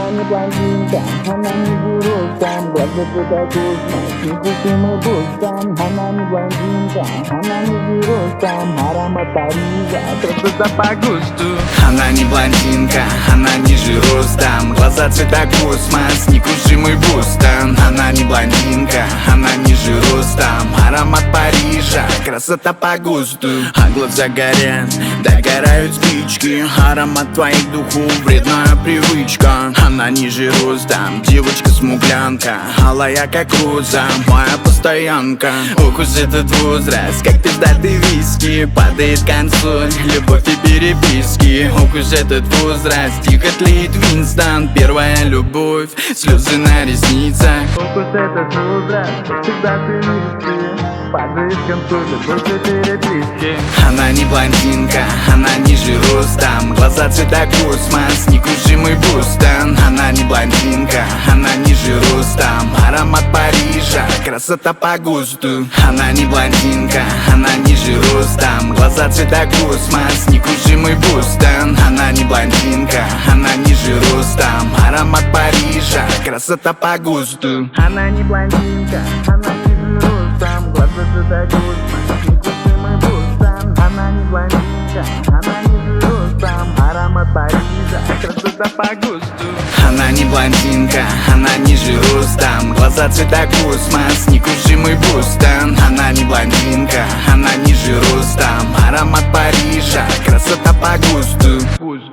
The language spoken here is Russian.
Она не блондинка, она не жирушка, глаза цвета космос, невкусимый бустан. Она не блондинка, она не жирушка, аромат Парижа, красота по густу. Она не блондинка, она ниже ростом, глаза цвета космос, некрушимый бустан. Она не блондинка, она ниже ростом, аромат Парижа, красота по густу. А глаза горят, догорают спички, аромат твоих духов, вредная привычка. Она ниже ростом, девочка-смуглянка, алая как роза, моя постоянка. Ох уж этот возраст, как пиздатый виски, падает консоль, любовь и переписки. Ох уж этот возраст, тихо тлеет Винстон, первая любовь, слезы на ресницах. Ох уж этот возраст, как пиздатый виски, падает консоль, любовь и переписки. Она не блондинка, она ниже ростом, глаза цвета космос, некрушимый бустан. Она не блондинка, она ниже ростом, аромат Парижа, красота по густу. Она не блондинка, она ниже ростом, глаза цвета космос, некрушимый бустан. Она не блондинка, она ниже ростом, аромат Парижа, красота по густу. Она не блондинка, она ниже ростом, глаза цвета космос, невкусимый бустан. Она не блондинка, она ниже ростом, аромат Парижа, красота по густу. Она не блондинка, она ниже ростом, глаза цвета космос, некрушимый бустан. Она не блондинка, она ниже ростом, аромат Парижа, красота по густу.